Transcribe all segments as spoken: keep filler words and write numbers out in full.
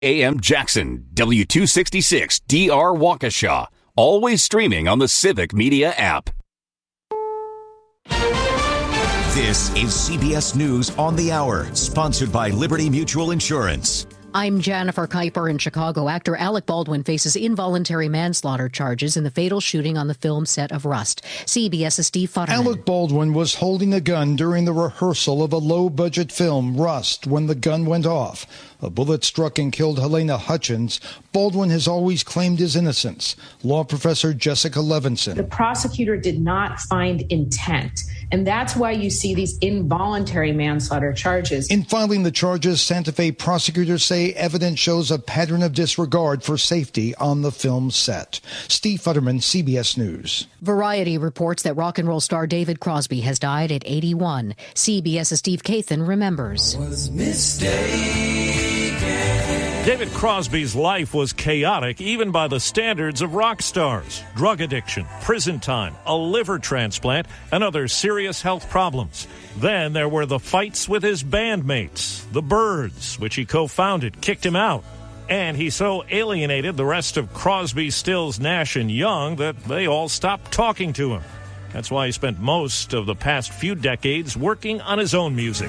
A M Jackson, W two sixty-six D R Waukesha. Always streaming on the Civic Media app. This is C B S News on the Hour, sponsored by Liberty Mutual Insurance. I'm Jennifer Kuiper in Chicago. Actor Alec Baldwin faces involuntary manslaughter charges in the fatal shooting on the film set of Rust. CBS's Steve Futterman. Alec Baldwin was holding a gun during the rehearsal of a low-budget film, Rust, when the gun went off. A bullet struck and killed Helena Hutchins. Baldwin has always claimed his innocence. Law professor Jessica Levinson. The prosecutor did not find intent, and that's why you see these involuntary manslaughter charges. In filing the charges, Santa Fe prosecutors say evidence shows a pattern of disregard for safety on the film set. Steve Futterman, C B S News. Variety reports that rock and roll star David Crosby has died at eighty-one. CBS's Steve Kathan remembers. Was David Crosby's life was chaotic even by the standards of rock stars. Drug addiction, prison time, a liver transplant, and other serious health problems. Then there were the fights with his bandmates. The Byrds, which he co-founded, kicked him out. And he so alienated the rest of Crosby, Stills, Nash, and Young that they all stopped talking to him. That's why he spent most of the past few decades working on his own music.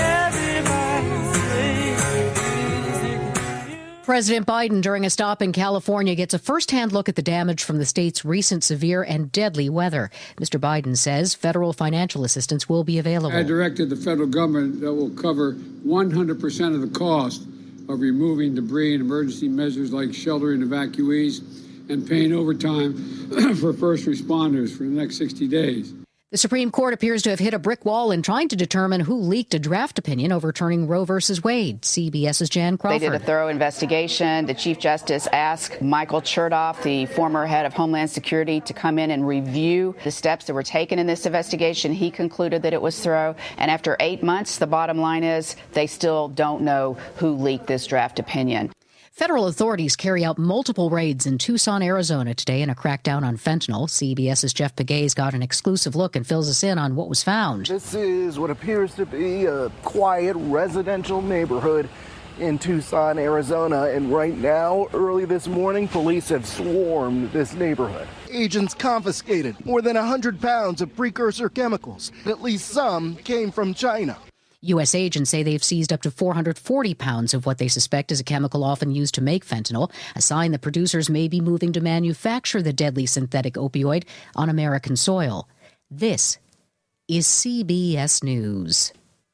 President Biden, during a stop in California, gets a first-hand look at the damage from the state's recent severe and deadly weather. Mister Biden says federal financial assistance will be available. I directed the federal government that will cover one hundred percent of the cost of removing debris and emergency measures like sheltering evacuees and paying overtime for first responders for the next sixty days. The Supreme Court appears to have hit a brick wall in trying to determine who leaked a draft opinion overturning Roe versus Wade. CBS's Jan Crawford. They did a thorough investigation. The Chief Justice asked Michael Chertoff, the former head of Homeland Security, to come in and review the steps that were taken in this investigation. He concluded that it was thorough. And after eight months, the bottom line is they still don't know who leaked this draft opinion. Federal authorities carry out multiple raids in Tucson, Arizona today in a crackdown on fentanyl. CBS's Jeff Pegues got an exclusive look and fills us in on what was found. This is what appears to be a quiet residential neighborhood in Tucson, Arizona. And right now, early this morning, police have swarmed this neighborhood. Agents confiscated more than one hundred pounds of precursor chemicals. At least some came from China. U S agents say they've seized up to four hundred forty pounds of what they suspect is a chemical often used to make fentanyl, a sign that producers may be moving to manufacture the deadly synthetic opioid on American soil. This is C B S News.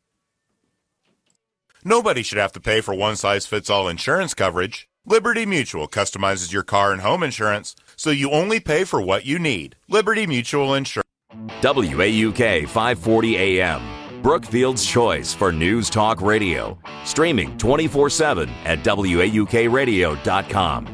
Nobody should have to pay for one-size-fits-all insurance coverage. Liberty Mutual customizes your car and home insurance, so you only pay for what you need. Liberty Mutual Insurance. W A U K five forty A M. Brookfield's choice for news talk radio. Streaming twenty-four seven at W A U K radio dot com.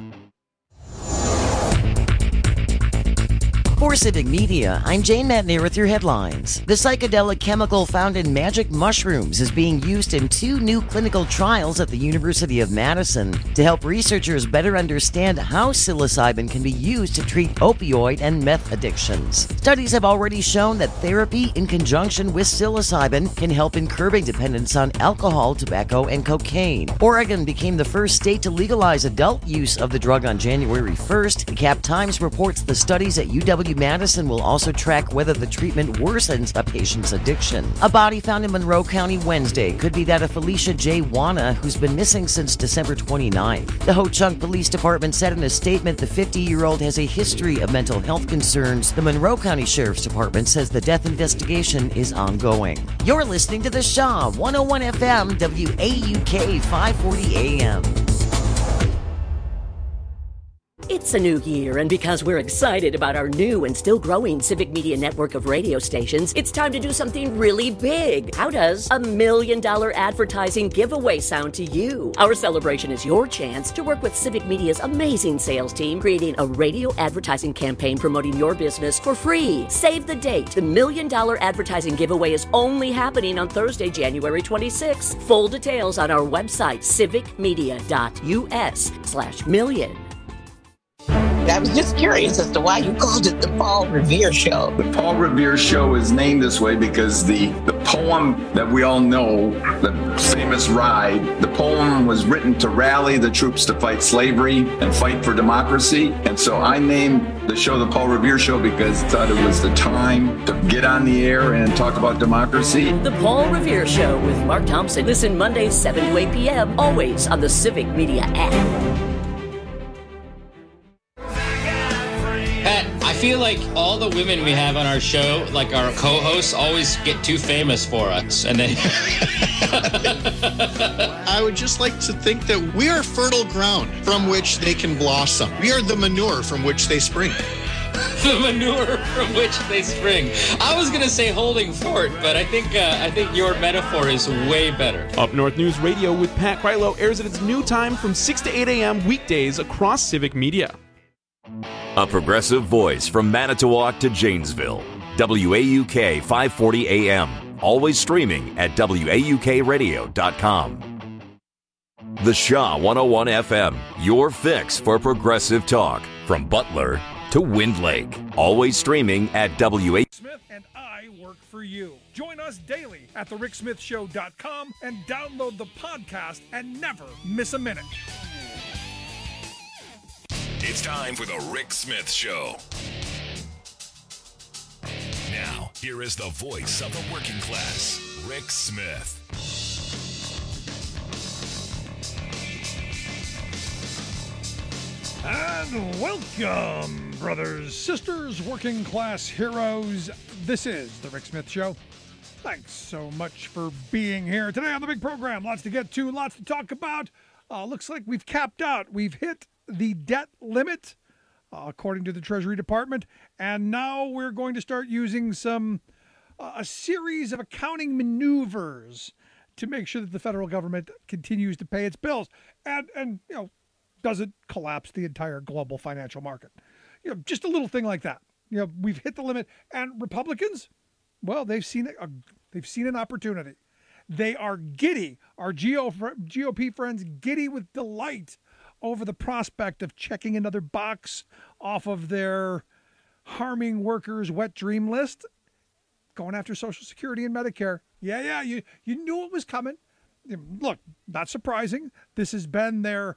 For Civic Media, I'm Jane Matnier with your headlines. The psychedelic chemical found in magic mushrooms is being used in two new clinical trials at the University of Madison to help researchers better understand how psilocybin can be used to treat opioid and meth addictions. Studies have already shown that therapy in conjunction with psilocybin can help in curbing dependence on alcohol, tobacco, and cocaine. Oregon became the first state to legalize adult use of the drug on January first. The Cap Times reports the studies at U W Madison will also track whether the treatment worsens a patient's addiction. A body found in Monroe County Wednesday could be that of Felicia J. Wana, who's been missing since December twenty-ninth. The Ho-Chunk Police Department said in a statement the fifty-year-old has a history of mental health concerns. The Monroe County Sheriff's Department says the death investigation is ongoing. You're listening to The Shaw, one oh one F M, W A U K five forty A M. It's a new year, and because we're excited about our new and still growing Civic Media network of radio stations, it's time to do something really big. How does a million dollar advertising giveaway sound to you? Our celebration is your chance to work with Civic Media's amazing sales team, creating a radio advertising campaign promoting your business for free. Save the date. The million dollar advertising giveaway is only happening on Thursday, January twenty-sixth. Full details on our website, civicmedia.us slash million. I was just curious as to why you called it the Paul Revere Show. The Paul Revere Show is named this way because the, the poem that we all know, the famous Ride, the poem was written to rally the troops to fight slavery and fight for democracy. And so I named the show the Paul Revere Show because I thought it was the time to get on the air and talk about democracy. The Paul Revere Show with Mark Thompson. Listen Mondays, seven to eight p.m., always on the Civic Media app. Pat, I feel like all the women we have on our show, like our co-hosts, always get too famous for us. And then I would just like to think that we are fertile ground from which they can blossom. We are the manure from which they spring. The manure from which they spring. I was going to say holding fort, but I think uh, I think your metaphor is way better. Up North News Radio with Pat Krylo airs at its new time from six to eight a.m. weekdays across Civic Media. A progressive voice from Manitowoc to Janesville. W A U K five forty A M. Always streaming at W A U K radio dot com. The Shaw one oh one F M. Your fix for progressive talk. From Butler to Wind Lake. Always streaming at W A. Smith and I work for you. Join us daily at the rick smith show dot com and download the podcast and never miss a minute. It's time for the Rick Smith Show. Now, here is the voice of the working class, Rick Smith. And welcome, brothers, sisters, working class heroes. This is the Rick Smith Show. Thanks so much for being here today on the big program. Lots to get to, lots to talk about. Uh, looks like we've capped out. We've hit the debt limit, uh, according to the Treasury Department, and now we're going to start using some uh, a series of accounting maneuvers to make sure that the federal government continues to pay its bills and and you know doesn't collapse the entire global financial market. You know, just a little thing like that. You know, we've hit the limit, and Republicans, well, they've seen a, they've seen an opportunity. They are giddy. Our G O P friends giddy with delight over the prospect of checking another box off of their harming workers' wet dream list, going after Social Security and Medicare. Yeah, yeah, you, you knew it was coming. Look, not surprising. This has been their,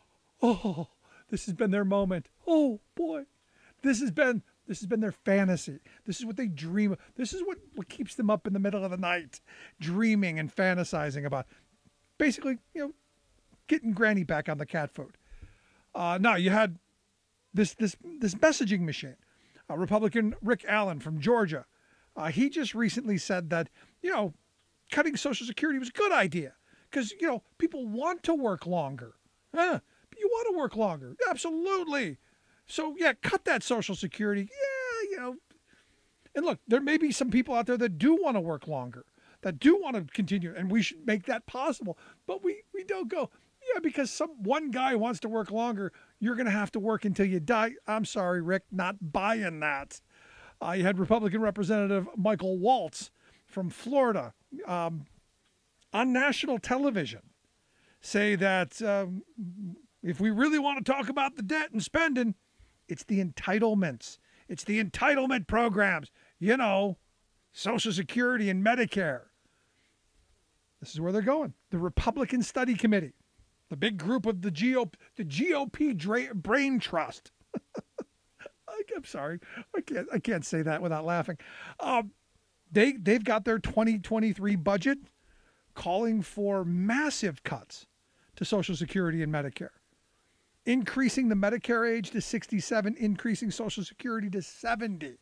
oh, this has been their moment. Oh, boy. This has been, this has been their fantasy. This is what they dream of. This is what, what keeps them up in the middle of the night, dreaming and fantasizing about. Basically, you know, getting Granny back on the cat food. Uh, now, you had this this this messaging machine. Uh, Republican Rick Allen from Georgia. Uh, he just recently said that, you know, cutting Social Security was a good idea because, you know, people want to work longer. Huh? You want to work longer. Absolutely. So, yeah, cut that Social Security. Yeah, you know. And look, there may be some people out there that do want to work longer, that do want to continue, and we should make that possible. But we, we don't go, yeah, because some one guy wants to work longer, you're going to have to work until you die. I'm sorry, Rick, not buying that. Uh, you had Republican Representative Michael Waltz from Florida um, on national television say that um, if we really want to talk about the debt and spending, it's the entitlements. It's the entitlement programs. You know, Social Security and Medicare. This is where they're going. The Republican Study Committee, the big group of the G O P, the G O P dra- Brain Trust. I'm sorry, I can't. I can't say that without laughing. Um, they they've got their twenty twenty-three budget calling for massive cuts to Social Security and Medicare, increasing the Medicare age to sixty-seven, increasing Social Security to seventy.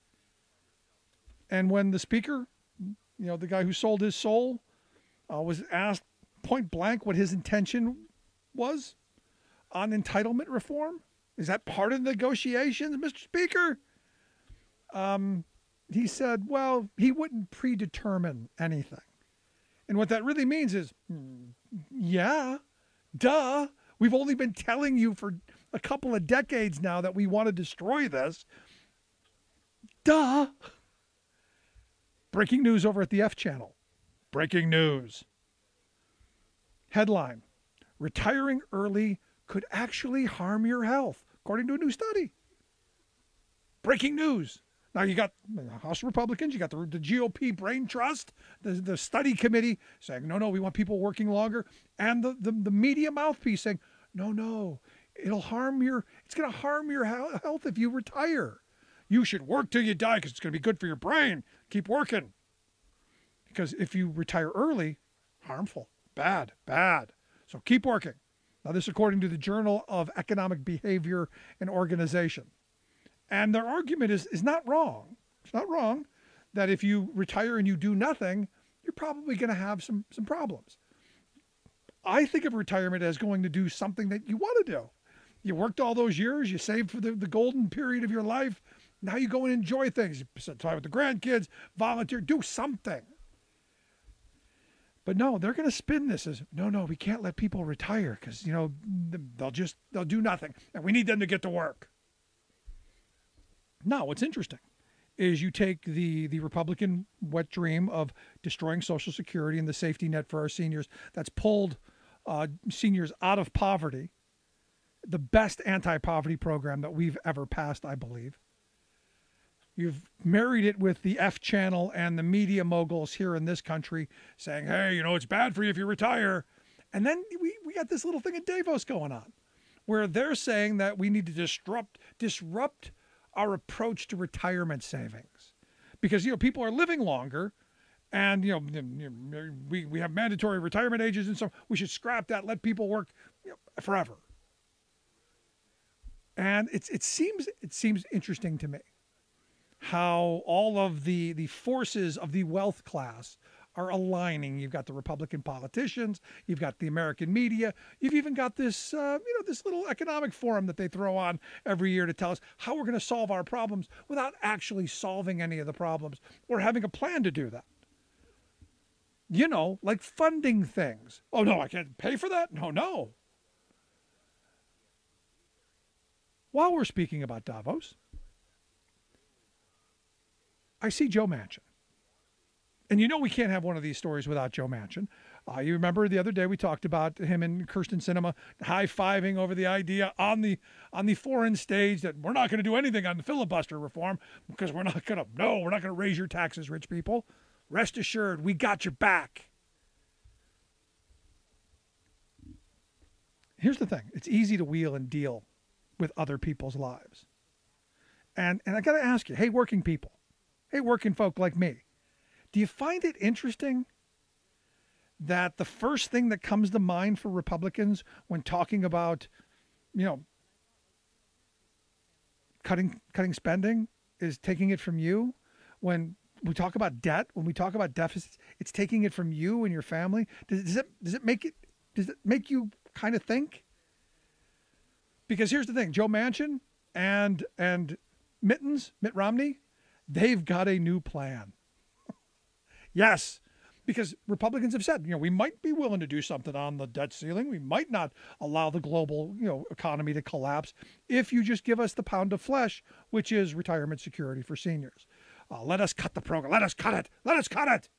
And when the speaker, you know, the guy who sold his soul, uh, was asked point blank what his intention was on entitlement reform, is that part of the negotiations, Mister Speaker? Um, he said, well, he wouldn't predetermine anything. And what that really means is, yeah, duh. We've only been telling you for a couple of decades now that we want to destroy this. Duh. Breaking news over at the F Channel. Breaking news. Headline: retiring early could actually harm your health, according to a new study. Breaking news. Now you got House Republicans, you got the, the G O P Brain Trust, the, the study committee saying, no, no, we want people working longer. And the, the, the media mouthpiece saying, no, no, it'll harm your, it's going to harm your health if you retire. You should work till you die because it's going to be good for your brain. Keep working. Because if you retire early, harmful, bad, bad. So keep working. Now this according to the Journal of Economic Behavior and Organization. And their argument is, is not wrong. It's not wrong that if you retire and you do nothing, you're probably going to have some, some problems. I think of retirement as going to do something that you want to do. You worked all those years, you saved for the, the golden period of your life. Now you go and enjoy things. You spend time with the grandkids, volunteer, do something. But no, they're going to spin this as, no, no, we can't let people retire because, you know, they'll just, they'll do nothing. And we need them to get to work. Now, what's interesting is you take the, the Republican wet dream of destroying Social Security and the safety net for our seniors that's pulled uh, seniors out of poverty, the best anti-poverty program that we've ever passed, I believe. You've married it with the F channel and the media moguls here in this country saying, hey, you know, it's bad for you if you retire. And then we, we got this little thing in Davos going on where they're saying that we need to disrupt, disrupt our approach to retirement savings because, you know, people are living longer and, you know, we, we have mandatory retirement ages and so we should scrap that, let people work, you know, forever. And it's, it seems, it seems interesting to me how all of the, the forces of the wealth class are aligning. You've got the Republican politicians, you've got the American media, you've even got this, uh, you know, this little economic forum that they throw on every year to tell us how we're going to solve our problems without actually solving any of the problems or having a plan to do that. You know, like funding things. Oh, no, I can't pay for that? No, no. While we're speaking about Davos, I see Joe Manchin. And you know we can't have one of these stories without Joe Manchin. Uh, you remember the other day we talked about him and Kirsten Sinema high-fiving over the idea on the on the foreign stage that we're not going to do anything on the filibuster reform because we're not going to, no, we're not going to raise your taxes, rich people. Rest assured, we got your back. Here's the thing. It's easy to wheel and deal with other people's lives. And, and I got to ask you, hey, working people, hey, working folk like me, do you find it interesting that the first thing that comes to mind for Republicans when talking about, you know, cutting cutting spending is taking it from you? When we talk about debt, when we talk about deficits, it's taking it from you and your family. Does, does it does it make it does it make you kind of think? Because here's the thing, Joe Manchin and and Mittens, Mitt Romney, they've got a new plan. Yes, because Republicans have said, you know, we might be willing to do something on the debt ceiling. We might not allow the global, you know, economy to collapse if you just give us the pound of flesh, which is retirement security for seniors. Uh, let us cut the program. Let us cut it. Let us cut it.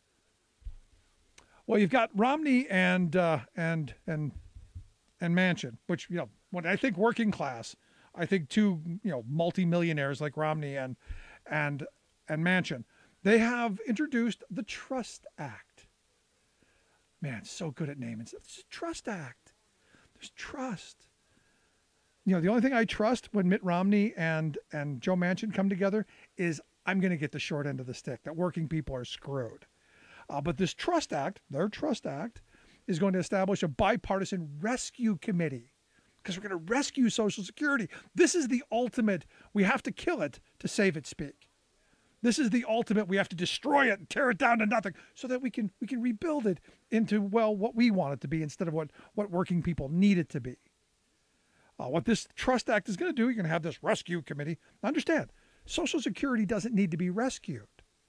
Well, you've got Romney and uh, and and and Manchin, which, you know, when I think working class, I think two, you know, multimillionaires like Romney and and and Manchin. They have introduced the Trust Act. Man, so good at naming stuff. It's a Trust Act. There's trust. You know, the only thing I trust when Mitt Romney and, and Joe Manchin come together is I'm going to get the short end of the stick, that working people are screwed. Uh, but this Trust Act, their Trust Act, is going to establish a bipartisan rescue committee because we're going to rescue Social Security. This is the ultimate, we have to kill it to save it speak. This is the ultimate, we have to destroy it and tear it down to nothing so that we can we can rebuild it into, well, what we want it to be instead of what, what working people need it to be. Uh, what this Trust Act is going to do, you're going to have this rescue committee. Understand, Social Security doesn't need to be rescued.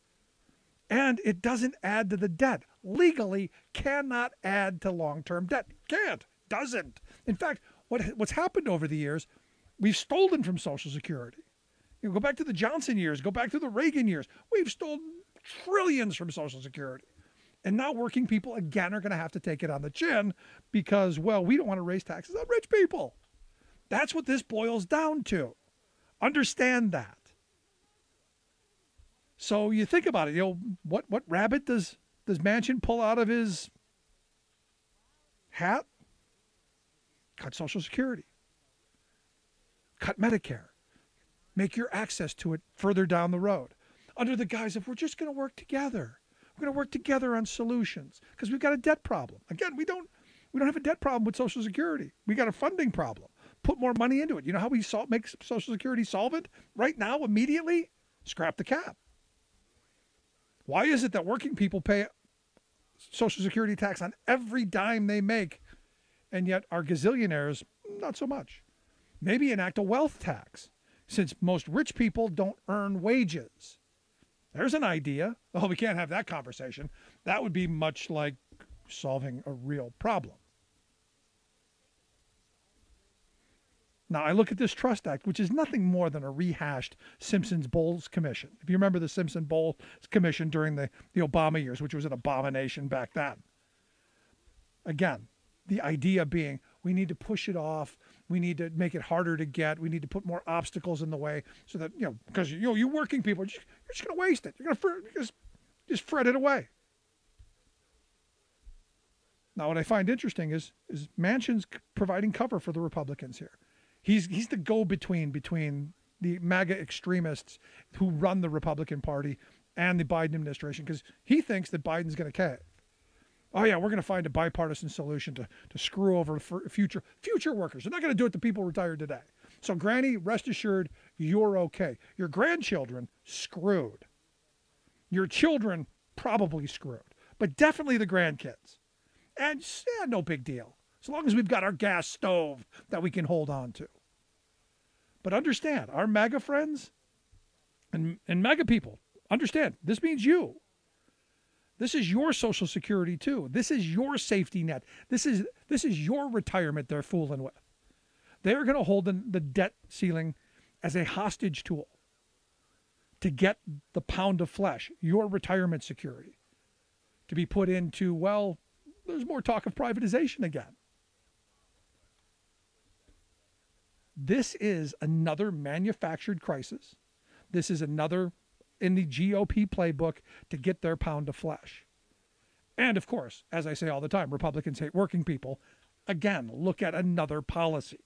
And it doesn't add to the debt. Legally, cannot add to long-term debt. Can't, doesn't. In fact, what what's happened over the years, we've stolen from Social Security. You know, go back to the Johnson years, go back to the Reagan years. We've stolen trillions from Social Security. And now working people, again, are going to have to take it on the chin because, well, we don't want to raise taxes on rich people. That's what this boils down to. Understand that. So you think about it, you know, what, what rabbit does, does Manchin pull out of his hat? Cut Social Security. Cut Medicare. Make your access to it further down the road. Under the guise of we're just going to work together. We're going to work together on solutions because we've got a debt problem. Again, we don't we don't have a debt problem with Social Security. We got a funding problem. Put more money into it. You know how we sol- make Social Security solvent? Right now, immediately, scrap the cap. Why is it that working people pay Social Security tax on every dime they make, and yet our gazillionaires, not so much? Maybe enact a wealth tax, since most rich people don't earn wages. There's an idea. Oh, we can't have that conversation. That would be much like solving a real problem. Now, I look at this Trust Act, which is nothing more than a rehashed Simpson-Bowles Commission. If you remember the Simpson-Bowles Commission during the, the Obama years, which was an abomination back then. Again, the idea being we need to push it off. We need to make it harder to get. We need to put more obstacles in the way so that, you know, because, you know, you working people, you're just, you're just going to waste it. You're going to just, just fret it away. Now, what I find interesting is, is Manchin's providing cover for the Republicans here. He's he's the go-between between the MAGA extremists who run the Republican Party and the Biden administration, because he thinks that Biden's going to cave. Oh, yeah, we're going to find a bipartisan solution to, to screw over future future workers. They're not going to do it to people retired today. So, Granny, rest assured, you're okay. Your grandchildren, screwed. Your children, probably screwed. But definitely the grandkids. And yeah, no big deal. As long as we've got our gas stove that we can hold on to. But understand, our MAGA friends and, and MAGA people, understand, this means you. This is your Social Security too. This is your safety net. This is this is your retirement they're fooling with. They're going to hold the, the debt ceiling as a hostage tool to get the pound of flesh, your retirement security, to be put into, well, there's more talk of privatization again. This is another manufactured crisis. This is another in the G O P playbook to get their pound of flesh. And of course, as I say all the time, Republicans hate working people. Again, look at another policy.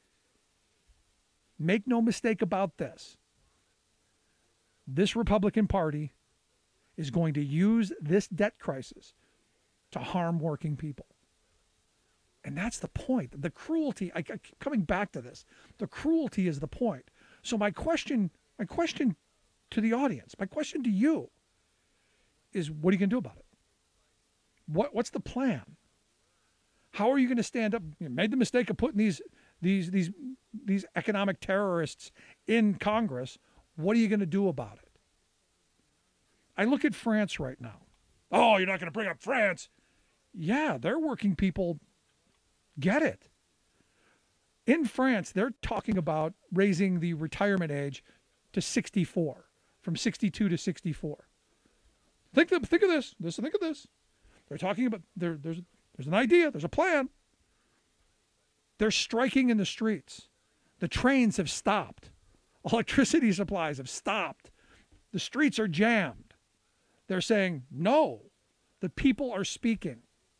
Make no mistake about this. This Republican Party is going to use this debt crisis to harm working people. And that's the point. The cruelty, I, I keep coming back to this. The cruelty is the point. So my question, my question to the audience, my question to you is, what are you going to do about it? What What's the plan? How are you going to stand up? You made the mistake of putting these these these these economic terrorists in Congress. What are you going to do about it? I look at France right now. Oh, you're not going to bring up France. Yeah, they're working people. Get it. In France, they're talking about raising the retirement age to sixty-four, from sixty-two to sixty-four. Think of, think of this. This. Think of this. They're talking about, there, there's, there's an idea. There's a plan. They're striking in the streets. The trains have stopped. Electricity supplies have stopped. The streets are jammed. They're saying, no, the people are speaking.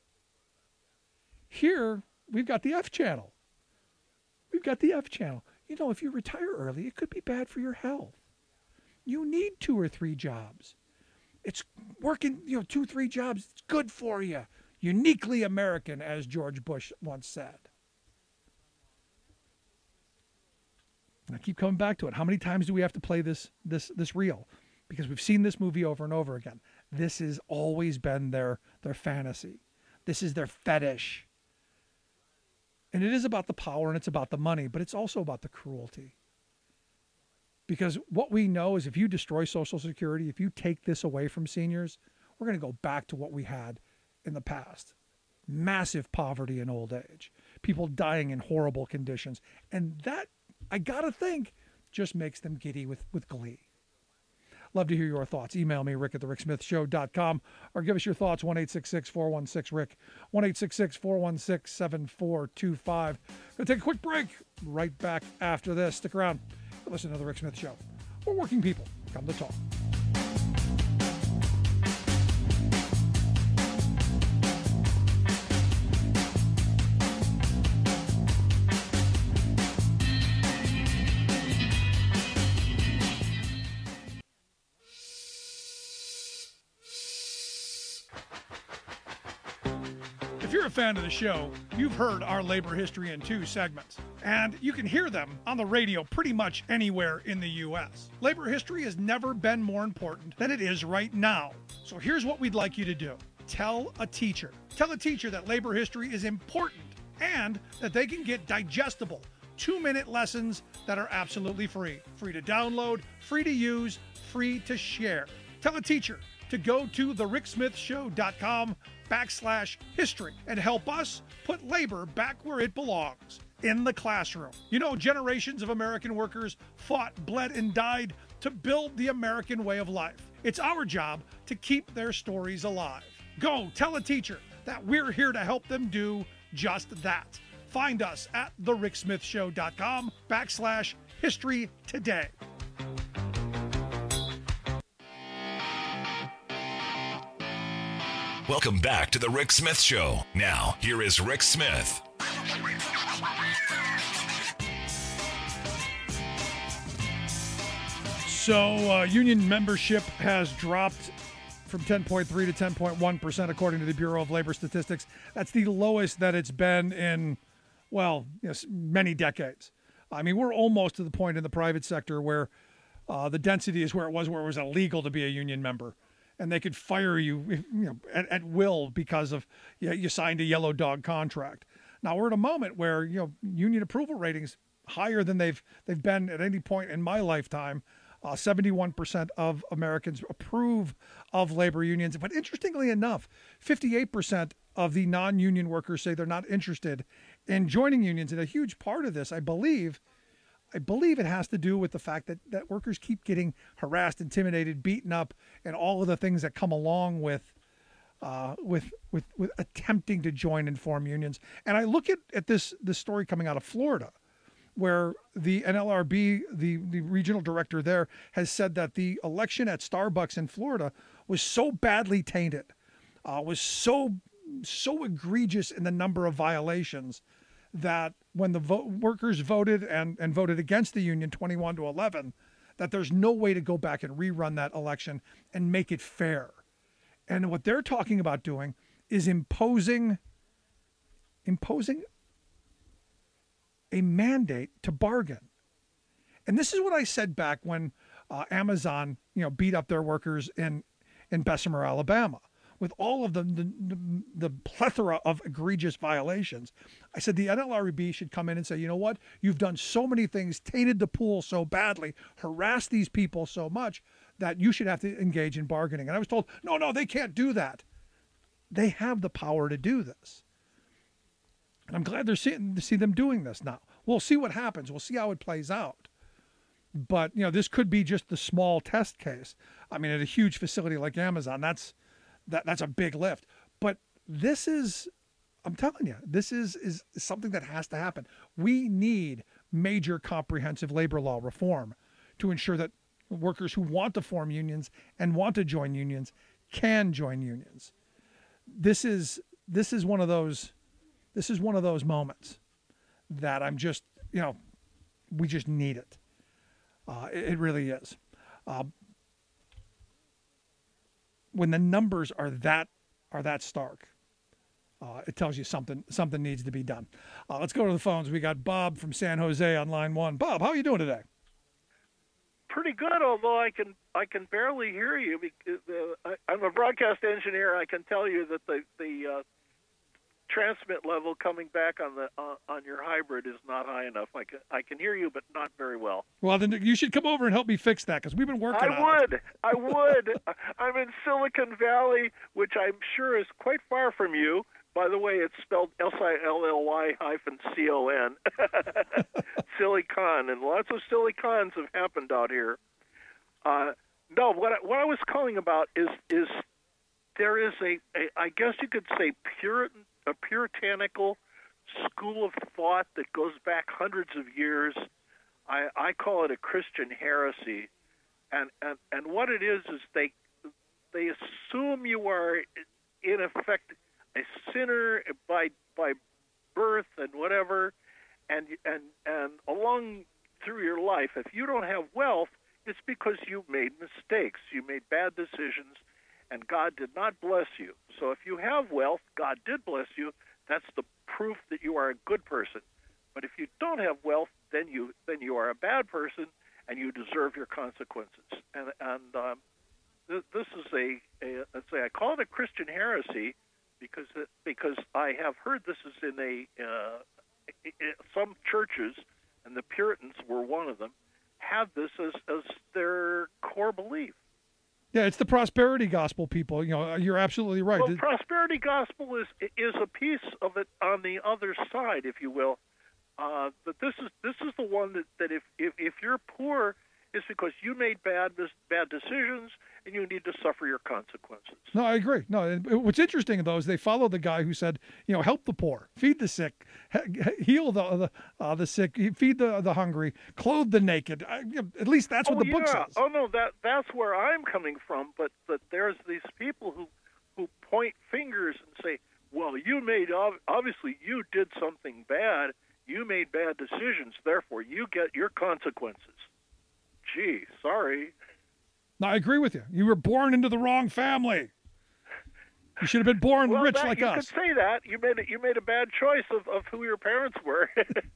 Here, we've got the F channel. We've got the F channel. You know, if you retire early, it could be bad for your health. You need two or three jobs. It's working, you know, two, three jobs. It's good for you. Uniquely American, as George Bush once said. And I keep coming back to it. How many times do we have to play this, this, this reel? Because we've seen this movie over and over again. This has always been their, their fantasy. This is their fetish. And it is about the power and it's about the money, but it's also about the cruelty. Because what we know is if you destroy Social Security, if you take this away from seniors, we're going to go back to what we had in the past. Massive poverty and old age. People dying in horrible conditions. And that, I got to think, just makes them giddy with, with glee. Love to hear your thoughts. Email me, rick at the rick smith show dot com, or give us your thoughts, one eight six six, four one six, R I C K, one eight six six, four one six, seven four two five. Going to take a quick break. Right back after this. Stick around. Listen to The Rick Smith Show. We're working people. Come to talk. you're a fan of the show, you've heard our Labor History in Two segments, and you can hear them on the radio pretty much anywhere in the U S. Labor history has never been more important than it is right now. So here's what we'd like you to do. Tell a teacher. Tell a teacher that labor history is important and that they can get digestible two-minute lessons that are absolutely free. Free to download, free to use, free to share. Tell a teacher to go to the rick smith show dot com backslash history and help us put labor back where it belongs, in the classroom. You know, generations of American workers fought, bled, and died to build the American way of life. It's our job to keep their stories alive. Go tell a teacher that we're here to help them do just that. Find us at the rick smith show dot com backslash history today. Welcome back to the Rick Smith Show. Now, here is Rick Smith. So, uh, union membership has dropped from ten point three to ten point one percent, according to the Bureau of Labor Statistics. That's the lowest that it's been in, well, yes, many decades. I mean, we're almost to the point in the private sector where uh, the density is where it was, where it was illegal to be a union member. And they could fire you, you know, at, at will because of you, you signed a yellow dog contract. Now we're at a moment where, you know, union approval ratings higher than they've they've been at any point in my lifetime. Uh, seventy-one percent of Americans approve of labor unions. But interestingly enough, fifty-eight percent of the non-union workers say they're not interested in joining unions. And a huge part of this, I believe, I believe it has to do with the fact that, that workers keep getting harassed, intimidated, beaten up, and all of the things that come along with uh, with with with attempting to join and form unions. And I look at, at this this story coming out of Florida, where the N L R B, the, the regional director there, has said that the election at Starbucks in Florida was so badly tainted, uh, was so so egregious in the number of violations, that when the vo- workers voted and, and voted against the union twenty-one to eleven, that there's no way to go back and rerun that election and make it fair. And what they're talking about doing is imposing imposing a mandate to bargain. And this is what I said back when uh, Amazon, you know, beat up their workers in, in Bessemer, Alabama. With all of the, the, the plethora of egregious violations, I said the N L R B should come in and say, you know what? You've done so many things, tainted the pool so badly, harassed these people so much that you should have to engage in bargaining. And I was told, no, no, they can't do that. They have the power to do this. And I'm glad they're seeing to see them doing this now. We'll see what happens. We'll see how it plays out. But, you know, this could be just the small test case. I mean, at a huge facility like Amazon, that's That that's a big lift. But this is, I'm telling you, this is, is something that has to happen. We need major comprehensive labor law reform to ensure that workers who want to form unions and want to join unions can join unions. This is this is one of those this is one of those moments that I'm just, you know, we just need it. Uh, it, it really is. Uh, When the numbers are that are that stark, uh, it tells you something something needs to be done. Uh, let's go to the phones. We got Bob from San Jose on line one. Bob, how are you doing today? Pretty good, although I can I can barely hear you. Because, uh, I, I'm a broadcast engineer. I can tell you that the the uh, transmit level coming back on the uh, on your hybrid is not high enough. I can I can hear you, but not very well. Well, then you should come over and help me fix that, because we've been working I on would. it. I would. I'm in Silicon Valley, which I'm sure is quite far from you. By the way, it's spelled S I L L Y hyphen C O N. Silicon, and lots of Silicons have happened out here. Uh, no, what I, what I was calling about is is there is a, a I guess you could say Puritan a puritanical school of thought that goes back hundreds of years. I, I call it a Christian heresy, and, and and what it is is they they assume you are in effect a sinner by by birth and whatever, and and and along through your life, if you don't have wealth, it's because you made mistakes, you made bad decisions, and God did not bless you. So if you have wealth, God did bless you. That's the proof that you are a good person. But if you don't have wealth, then you then you are a bad person, and you deserve your consequences. And and um, th- this is a, a let's say I call it a Christian heresy because it, because I have heard this is in a uh, in some churches, and the Puritans were one of them, have this as as their core belief. Yeah, it's the prosperity gospel, people. You know, you're absolutely right. Well, prosperity gospel is is a piece of it on the other side, if you will. Uh, but this is this is the one that, that if, if if you're poor, it's because you made bad bad decisions and you need to suffer your consequences. No, I agree. No, what's interesting though is they follow the guy who said, you know, help the poor, feed the sick, heal the the, uh, the sick, feed the the hungry, clothe the naked. I, you know, at least that's what oh, the book yeah. says. Oh no, that that's where I'm coming from. But but there's these people who who point fingers and say, well, you made obviously you did something bad. You made bad decisions, therefore you get your consequences. Gee, sorry. No, I agree with you. You were born into the wrong family. You should have been born well, rich that, like you us. You could say that. You made a, you made a bad choice of, of who your parents were.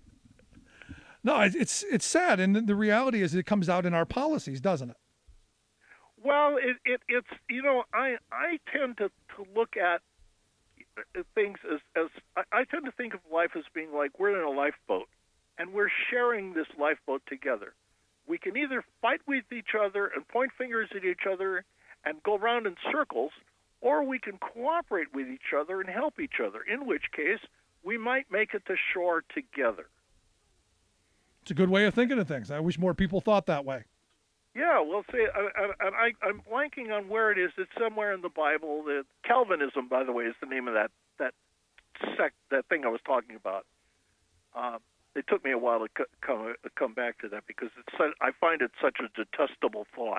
No, it's it's sad, and the reality is it comes out in our policies, doesn't it? Well, it, it it's you know I I tend to, to look at things as, as I, I tend to think of life as being like we're in a lifeboat and we're sharing this lifeboat together. We can either fight with each other and point fingers at each other and go around in circles, or we can cooperate with each other and help each other, in which case we might make it to shore together. It's a good way of thinking of things. I wish more people thought that way. Yeah, well, see, I, I, I'm blanking on where it is. It's somewhere in the Bible. The Calvinism, by the way, is the name of that that sect, that thing I was talking about. Um, it took me a while to c- come come back to that because it's such, I find it such a detestable thought.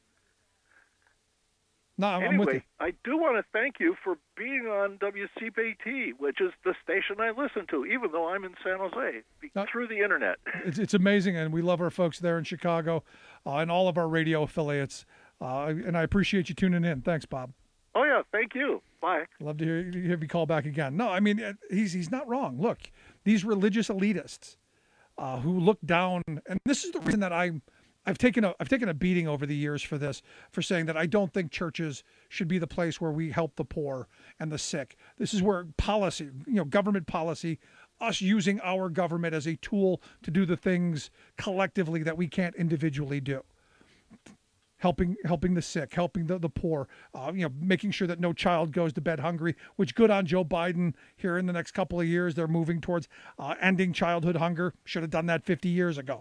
No, I'm anyway, with you. I do want to thank you for being on W C B T, which is the station I listen to, even though I'm in San Jose, no, through the internet. It's, it's amazing, and we love our folks there in Chicago uh, and all of our radio affiliates. Uh, and I appreciate you tuning in. Thanks, Bob. Oh, yeah, thank you. Bye. Love to hear, hear you call back again. No, I mean, he's he's not wrong. Look, these religious elitists uh, who look down, and this is the reason that I'm, I've taken a I've taken a beating over the years for this, for saying that I don't think churches should be the place where we help the poor and the sick. This is where policy, you know, government policy, us using our government as a tool to do the things collectively that we can't individually do. Helping helping the sick, helping the, the poor, uh, you know, making sure that no child goes to bed hungry, which good on Joe Biden here in the next couple of years. They're moving towards uh, ending childhood hunger. Should have done that fifty years ago.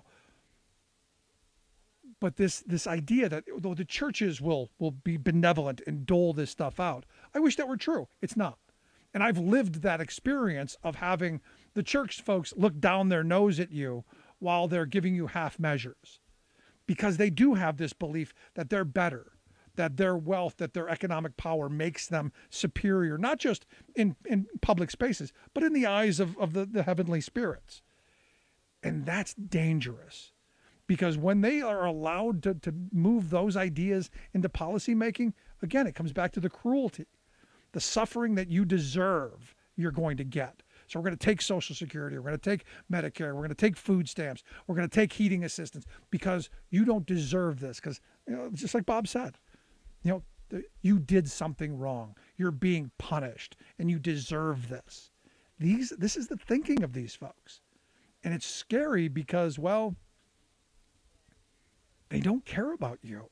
But this this idea that though the churches will will be benevolent and dole this stuff out, I wish that were true. It's not. And I've lived that experience of having the church folks look down their nose at you while they're giving you half measures. Because they do have this belief that they're better, that their wealth, that their economic power makes them superior, not just in, in public spaces, but in the eyes of, of the, the heavenly spirits. And that's dangerous. Because when they are allowed to, to move those ideas into policymaking, again, it comes back to the cruelty. The suffering that you deserve, you're going to get. So we're going to take Social Security, we're going to take Medicare, we're going to take food stamps, we're going to take heating assistance because you don't deserve this. Because, you know, just like Bob said, you know, the, you did something wrong. You're being punished, and you deserve this. These, this is the thinking of these folks. And it's scary because, well, they don't care about you.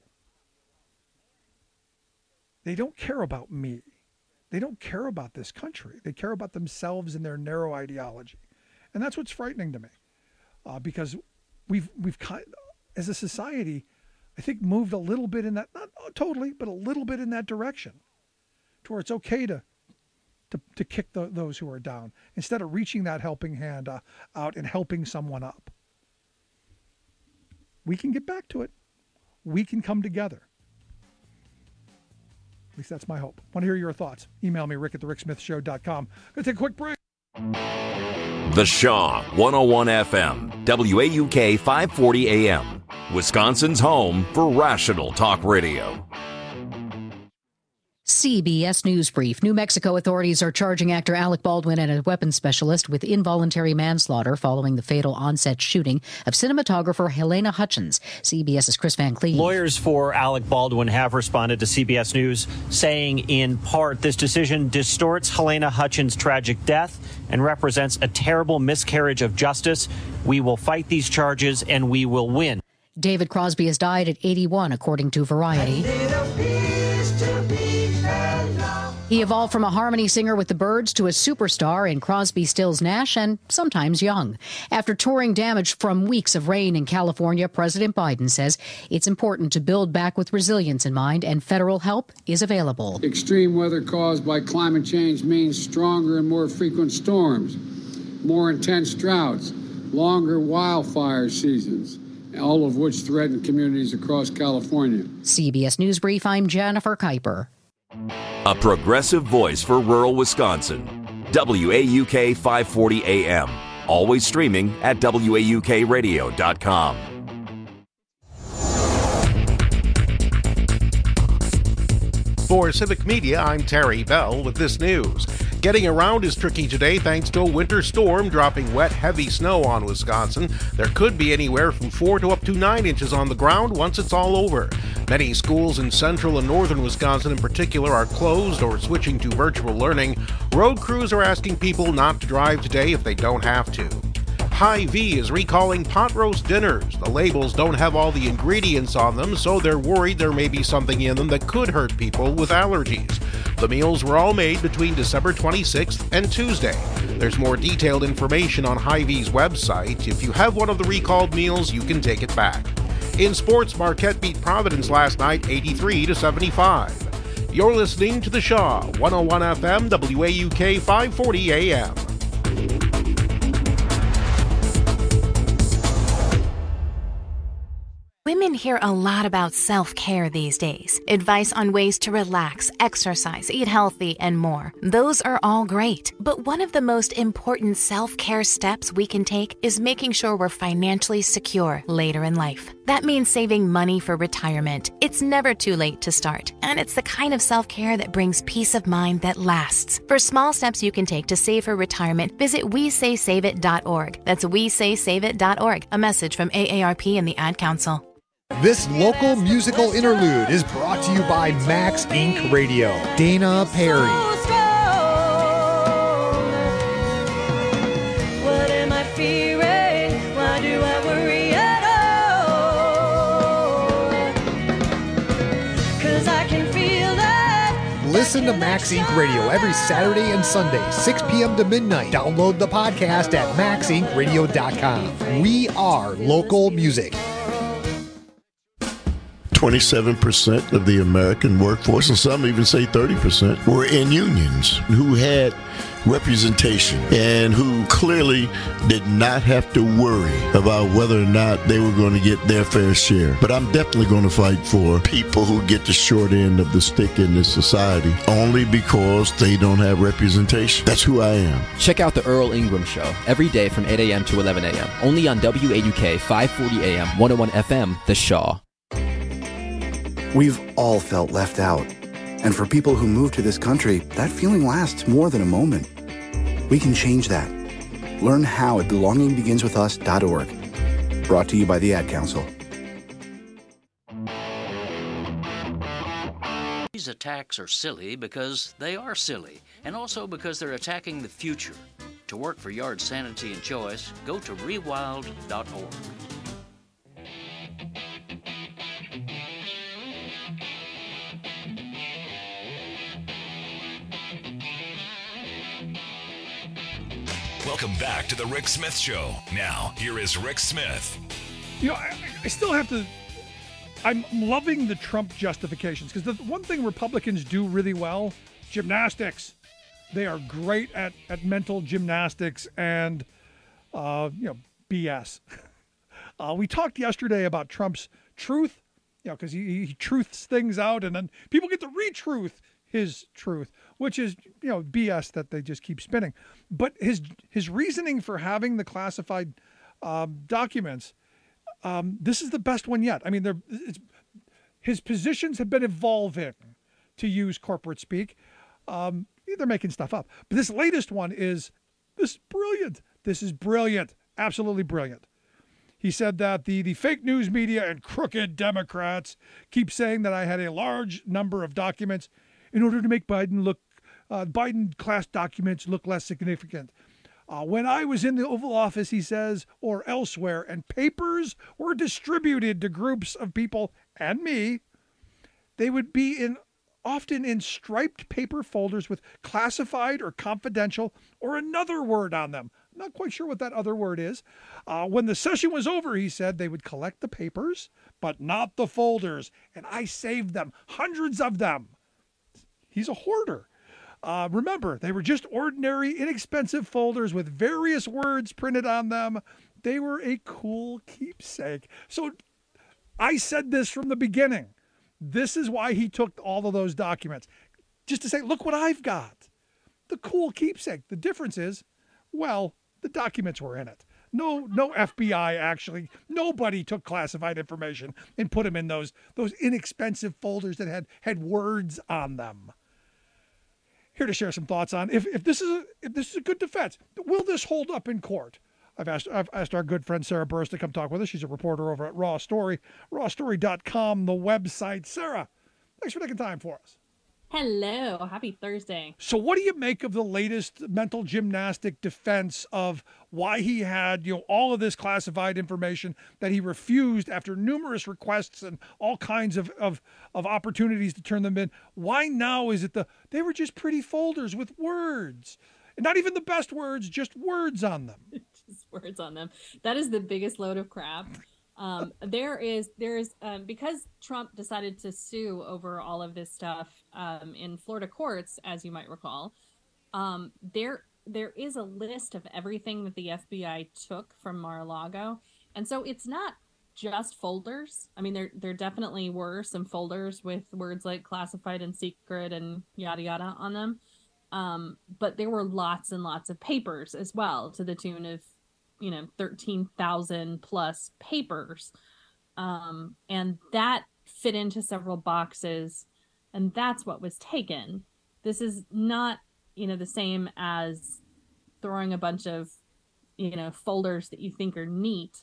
They don't care about me. They don't care about this country. They care about themselves and their narrow ideology. And that's what's frightening to me. Uh, because we've, we've as a society, I think moved a little bit in that, not totally, but a little bit in that direction to where it's okay to to, to kick the, those who are down instead of reaching that helping hand uh, out and helping someone up. We can get back to it. We can come together. At least that's my hope. Want to hear your thoughts? Email me, rick at the rick smith show dot com. Going to take a quick break. The Shaw, one oh one F M, W A U K five forty A M, Wisconsin's home for rational talk radio. C B S News Brief. New Mexico authorities are charging actor Alec Baldwin and a weapons specialist with involuntary manslaughter following the fatal on-set shooting of cinematographer Helena Hutchins. C B S's Chris Van Cleave. Lawyers for Alec Baldwin have responded to C B S News, saying in part this decision distorts Helena Hutchins' tragic death and represents a terrible miscarriage of justice. We will fight these charges and we will win. David Crosby has died at eighty-one, according to Variety. He evolved from a harmony singer with the Byrds to a superstar in Crosby, Stills, Nash, and sometimes Young. After touring damaged from weeks of rain in California, President Biden says it's important to build back with resilience in mind, and federal help is available. Extreme weather caused by climate change means stronger and more frequent storms, more intense droughts, longer wildfire seasons, all of which threaten communities across California. C B S News Brief, I'm Jennifer Kuiper. A progressive voice for rural Wisconsin. W A U K five forty A M. Always streaming at W A U K radio dot com. For Civic Media, I'm Terry Bell with this news. Getting around is tricky today thanks to a winter storm dropping wet, heavy snow on Wisconsin. There could be anywhere from four to up to nine inches on the ground once it's all over. Many schools in central and northern Wisconsin in particular are closed or switching to virtual learning. Road crews are asking people not to drive today if they don't have to. Hy-Vee is recalling pot roast dinners. The labels don't have all the ingredients on them, so they're worried there may be something in them that could hurt people with allergies. The meals were all made between December twenty-sixth and Tuesday. There's more detailed information on Hy-Vee's website. If you have one of the recalled meals, you can take it back. In sports, Marquette beat Providence last night eighty-three to seventy-five. You're listening to The Shaw, one oh one F M, W A U K five forty A M. Women hear a lot about self-care these days. Advice on ways to relax, exercise, eat healthy, and more. Those are all great. But one of the most important self-care steps we can take is making sure we're financially secure later in life. That means saving money for retirement. It's never too late to start. And it's the kind of self-care that brings peace of mind that lasts. For small steps you can take to save for retirement, visit we say save it dot org. That's we say save it dot org. A message from A A R P and the Ad Council. This local musical interlude is brought to you by Max Incorporated. Radio. Dana Perry. What am I fearing? Why do I worry at all? 'Cause I can feel that. Listen to Max Incorporated. Radio every Saturday and Sunday, six p.m. to midnight. Download the podcast at max inc radio dot com. We are local music. twenty-seven percent of the American workforce, and some even say thirty percent, were in unions who had representation and who clearly did not have to worry about whether or not they were going to get their fair share. But I'm definitely going to fight for people who get the short end of the stick in this society only because they don't have representation. That's who I am. Check out the Earl Ingram Show every day from eight a.m. to eleven a.m. only on W A U K five forty A M, one oh one F M, The Shaw. We've all felt left out. And for people who move to this country, that feeling lasts more than a moment. We can change that. Learn how at belonging begins with us dot org. Brought to you by the Ad Council. These attacks are silly because they are silly, and also because they're attacking the future. To work for yard sanity and choice, go to rewild dot org. Welcome back to the Rick Smith Show. Now, here is Rick Smith. You know, I, I still have to... I'm loving the Trump justifications, because the one thing Republicans do really well, gymnastics. They are great at, at mental gymnastics and, uh, you know, B S. uh, we talked yesterday about Trump's truth, you know, because he, he truths things out, and then people get to retruth his truth, which is, you know, B S that they just keep spinning. But his his reasoning for having the classified um, documents, um, this is the best one yet. I mean, they're, it's, his positions have been evolving to use corporate speak. Um, they're making stuff up. But this latest one is, this is brilliant. This is brilliant. Absolutely brilliant. He said that the, the fake news media and crooked Democrats keep saying that I had a large number of documents in order to make Biden look, uh, Biden class documents look less significant. Uh, when I was in the Oval Office, he says, or elsewhere, and papers were distributed to groups of people and me, they would be in often in striped paper folders with classified or confidential or another word on them. I'm not quite sure what that other word is. Uh, when the session was over, he said they would collect the papers, but not the folders. And I saved them, hundreds of them. He's a hoarder. Uh, remember, they were just ordinary, inexpensive folders with various words printed on them. They were a cool keepsake. So I said this from the beginning. This is why he took all of those documents. Just to say, look what I've got. The cool keepsake. The difference is, well, the documents were in it. No, no F B I actually. Nobody took classified information and put them in those those inexpensive folders that had had words on them. Here to share some thoughts on if, if this is a, if this is a good defense. Will this hold up in court? I've asked I've asked our good friend Sarah Burris to come talk with us. She's a reporter over at Raw Story, raw story dot com, the website. Sarah, thanks for taking time for us. Hello, happy Thursday. So what do you make of the latest mental gymnastic defense of why he had, you know, all of this classified information that he refused after numerous requests and all kinds of, of, of opportunities to turn them in? Why now is it the, they were just pretty folders with words, and not even the best words, just words on them. Just words on them. That is the biggest load of crap. Um, there is, there is, um, because Trump decided to sue over all of this stuff um, in Florida courts, as you might recall, um, there there is a list of everything that the F B I took from Mar-a-Lago, and so it's not just folders. I mean, there there definitely were some folders with words like classified and secret and yada yada on them, um, but there were lots and lots of papers as well, to the tune of, you know, thirteen thousand plus papers. Um, and that fit into several boxes, and that's what was taken. This is not, you know, the same as throwing a bunch of, you know, folders that you think are neat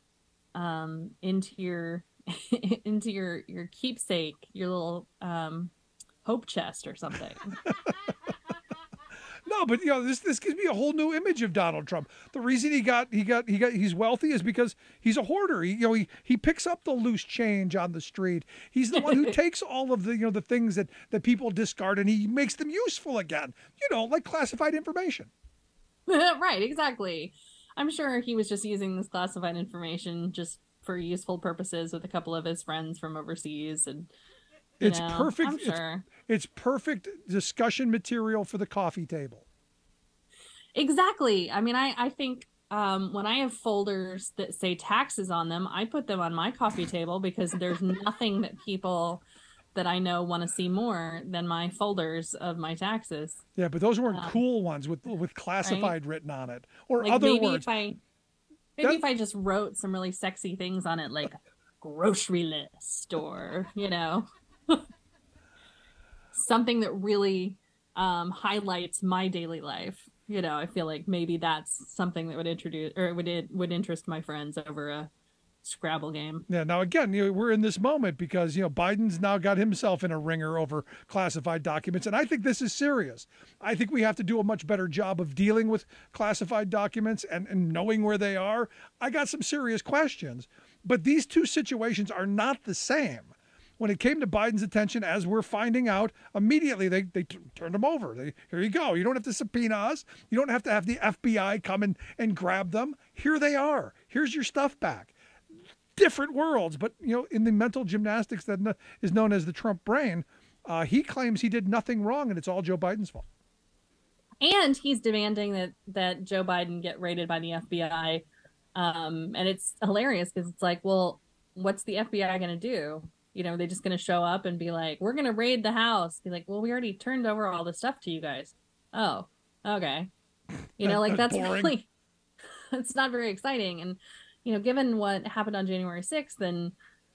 um, into your, into your, your keepsake, your little um, hope chest or something. No, but you know, this this gives me a whole new image of Donald Trump. The reason he got he got he got he's wealthy is because he's a hoarder. He, you know, he he picks up the loose change on the street. He's the one who takes all of the, you know, the things that that people discard and he makes them useful again. You know, like classified information. Right, exactly. I'm sure he was just using this classified information just for useful purposes with a couple of his friends from overseas, and you It's know, perfect. I'm sure. It's, it's perfect discussion material for the coffee table. Exactly. I mean, I, I think um, when I have folders that say taxes on them, I put them on my coffee table because there's nothing that people that I know want to see more than my folders of my taxes. Yeah, but those weren't Um, cool ones with with classified right? written on it or Like other maybe words. if I maybe That- if I just wrote some really sexy things on it, like grocery list or, you know, something that really um, highlights my daily life. You know, I feel like maybe that's something that would introduce or would would interest my friends over a Scrabble game. Yeah. Now again, you know, we're in this moment because you know Biden's now got himself in a ringer over classified documents, and I think this is serious. I think we have to do a much better job of dealing with classified documents and, and knowing where they are. I got some serious questions, but these two situations are not the same. When it came to Biden's attention, as we're finding out, immediately they, they t- turned him over. They, here you go. You don't have to subpoena us. You don't have to have the F B I come and, and grab them. Here they are. Here's your stuff back. Different worlds, but you know, in the mental gymnastics that no, is known as the Trump brain, uh, he claims he did nothing wrong and it's all Joe Biden's fault. And he's demanding that that Joe Biden get raided by the F B I. Um, and it's hilarious because it's like, well, what's the F B I going to do? You know, are they just going to show up and be like, we're going to raid the house? Be like, well, we already turned over all the stuff to you guys. Oh, okay. You know, like that's Boring. really, it's not very exciting. And, you know, given what happened on January sixth and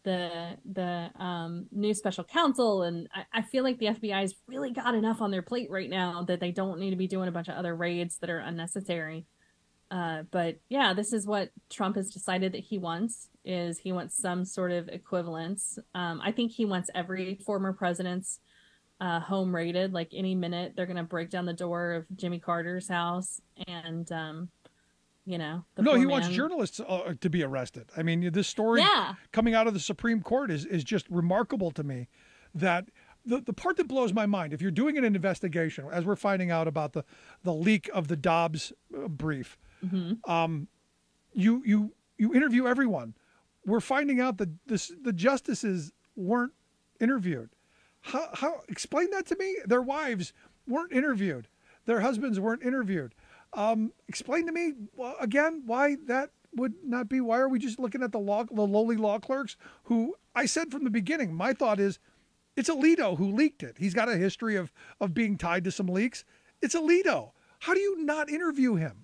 the the um, new special counsel, and I, I feel like the F B I's really got enough on their plate right now that they don't need to be doing a bunch of other raids that are unnecessary. Uh, but yeah, this is what Trump has decided that he wants, is he wants some sort of equivalence. Um, I think he wants every former president's uh, home raided. Like any minute, they're going to break down the door of Jimmy Carter's house and, um, you know. The no, poor he man. wants journalists uh, to be arrested. I mean, this story yeah. coming out of the Supreme Court is, is just remarkable to me. That the, the part that blows my mind, if you're doing an investigation, as we're finding out about the, the leak of the Dobbs uh, brief, Mm-hmm. Um, you you you interview everyone. We're finding out that this the justices weren't interviewed. How how explain that to me? Their wives weren't interviewed. Their husbands weren't interviewed. Um, explain to me well, again why that would not be. Why are we just looking at the law the lowly law clerks who I said from the beginning? My thought is, it's Alito who leaked it. He's got a history of of being tied to some leaks. It's Alito. How do you not interview him?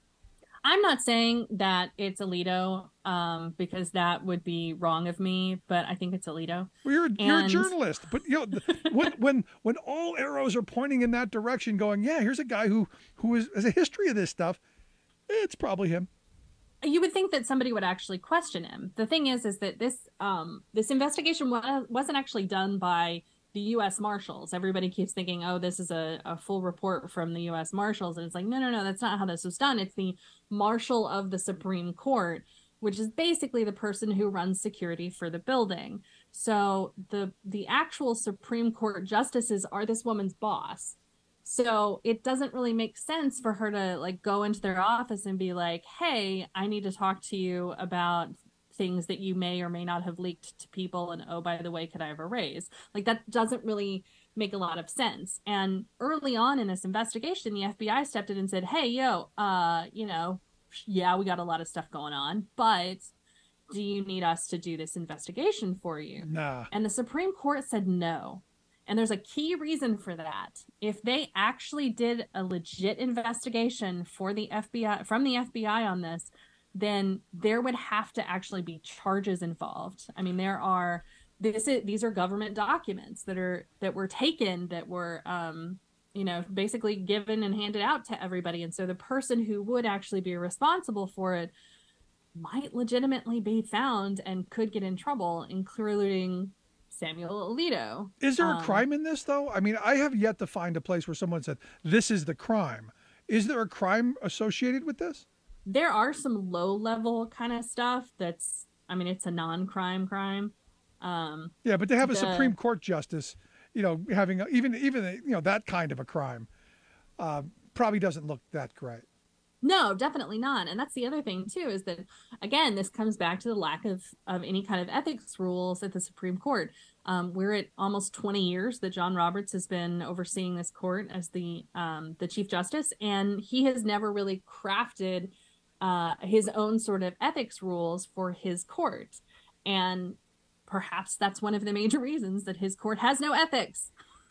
I'm not saying that it's Alito, um, because that would be wrong of me, but I think it's Alito. Well, you're, and... you're a journalist, but you know when when when all arrows are pointing in that direction, going, yeah, here's a guy who who is, has a history of this stuff. It's probably him. You would think that somebody would actually question him. The thing is, is that this um, this investigation wasn't actually done by the U S Marshals. Everybody keeps thinking, oh, this is a, a full report from the U S Marshals. And it's like, no, no, no, that's not how this was done. It's the Marshal of the Supreme Court, which is basically the person who runs security for the building. So the the actual Supreme Court justices are this woman's boss. So it doesn't really make sense for her to like go into their office and be like, hey, I need to talk to you about things that you may or may not have leaked to people, and oh, by the way, could I have a raise? Like that doesn't really make a lot of sense. And early on in this investigation, the F B I stepped in and said, hey, yo, uh, you know, yeah, we got a lot of stuff going on, but do you need us to do this investigation for you? Nah. And the Supreme Court said no. And there's a key reason for that. If they actually did a legit investigation for the F B I from the F B I on this, then there would have to actually be charges involved. I mean, there are this is, these are government documents that are that were taken that were um, you know, basically given and handed out to everybody, and so the person who would actually be responsible for it might legitimately be found and could get in trouble, including Samuel Alito. Is there um, a crime in this though? I mean, I have yet to find a place where someone said this is the crime. Is there a crime associated with this? There are some low level kind of stuff that's, I mean, it's a non-crime crime. Um, yeah, but to have a the, Supreme Court justice, you know, having a, even, even, a, you know, that kind of a crime uh, probably doesn't look that great. No, definitely not. And that's the other thing too, is that, again, this comes back to the lack of, of any kind of ethics rules at the Supreme Court. Um, we're at almost twenty years that John Roberts has been overseeing this court as the, um, the Chief Justice, and he has never really crafted Uh, his own sort of ethics rules for his court. And perhaps that's one of the major reasons that his court has no ethics.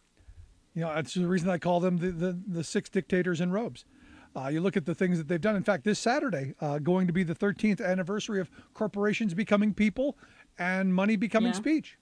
You know, that's the reason I call them the, the, the six dictators in robes. Uh, you look at the things that they've done. In fact, this Saturday, uh, going to be the thirteenth anniversary of corporations becoming people and money becoming yeah. speech.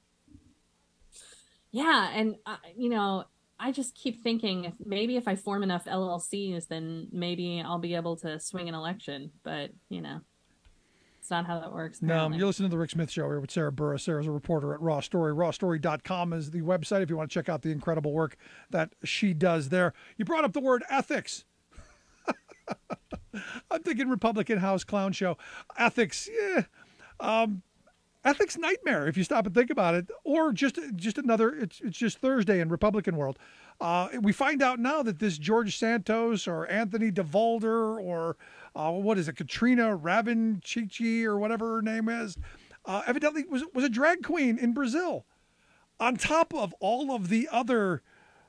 Yeah. And, uh, you know, I just keep thinking if maybe if I form enough L L Cs, then maybe I'll be able to swing an election. But, you know, it's not how that works. No, you listen to the Rick Smith Show here with Sarah Burris. Sarah's a reporter at Raw Story. raw story dot com is the website if you want to check out the incredible work that she does there. You brought up the word ethics. I'm thinking Republican House Clown Show. Ethics, yeah. Um, ethics nightmare if you stop and think about it, or just just another it's it's just Thursday in Republican world. Uh, we find out now that this George Santos or Anthony DeVolder or uh, what is it, Katrina Ravincic or whatever her name is, uh, evidently was was a drag queen in Brazil, on top of all of the other